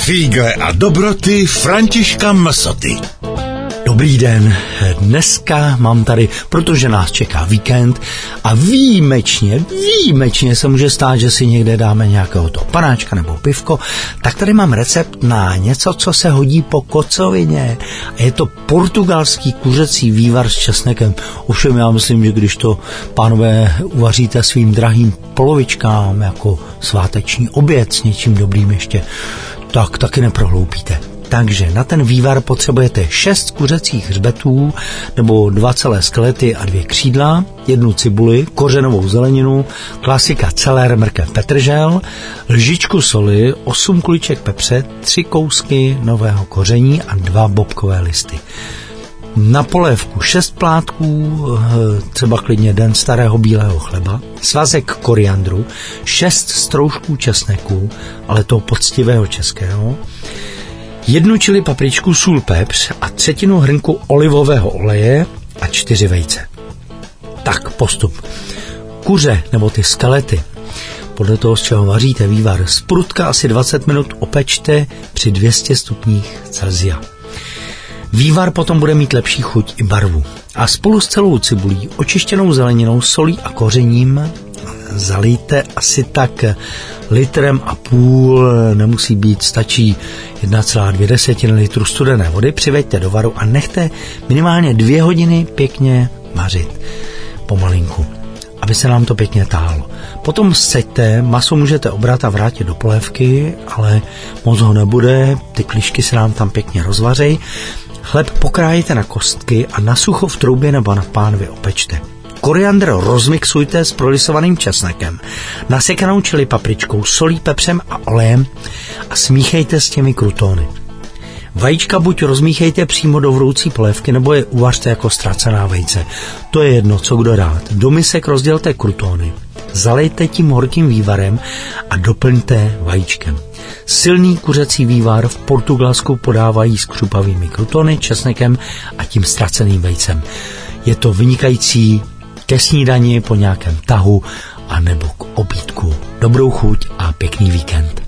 Fígle a dobroty Františka Msoty. Dobrý den, dneska mám tady, protože nás čeká víkend a výjimečně se může stát, že si někde dáme nějakého toho panáčka nebo pivko, tak tady mám recept na něco, co se hodí po kocovině. A je to portugalský kuřecí vývar s česnekem. Ovšem já myslím, že když to, pánové, uvaříte svým drahým polovičkám jako sváteční oběd s něčím dobrým ještě, tak taky neprohloupíte. Takže na ten vývar potřebujete 6 kuřecích hřbetů nebo 2 celé skelety a 2 křídla, 1 cibuli, kořenovou zeleninu, klasika celer, mrkev, petržel, lžičku soli, 8 kuliček pepře, 3 kousky nového koření a 2 bobkové listy. Na polévku 6 plátků, třeba klidně den starého bílého chleba, svazek koriandru, 6 stroužků česneku, ale toho poctivého českého, 1 čili papričku, sůl, pepř a 1/3 hrnku olivového oleje a 4 vejce. Tak, postup. Kuře nebo ty skelety, podle toho, z čeho vaříte vývar, zprutka asi 20 minut opečte při 200 stupních Celsia. Vývar potom bude mít lepší chuť i barvu. A spolu s celou cibulí, očištěnou zeleninou, solí a kořením zalijte asi tak 1,5 litru, nemusí být, stačí 1,2 litru studené vody, přiveďte do varu a nechte minimálně 2 hodiny pěkně vařit pomalinku, aby se nám to pěkně táhlo. Potom seďte, maso můžete obrat a vrátit do polévky, ale moc ho nebude, ty klišky se nám tam pěkně rozvařejí. Chleb pokrájíte na kostky a na sucho v troubě nebo na pánvi opečte. Koriandr rozmixujte s prolisovaným česnekem, nasekanou čili papričkou, solí, pepřem a olejem a smíchejte s těmi krutony. Vajíčka buď rozmíchejte přímo do vroucí polévky, nebo je uvařte jako ztracená vejce. To je jedno, co kdo rád. Do misek rozdělte krutony, zalejte tím horkým vývarem a doplňte vajíčkem. Silný kuřecí vývar v Portugalsku podávají s křupavými krutony, česnekem a tím ztraceným vejcem. Je to vynikající ke snídani po nějakém tahu a nebo k obídku. Dobrou chuť a pěkný víkend.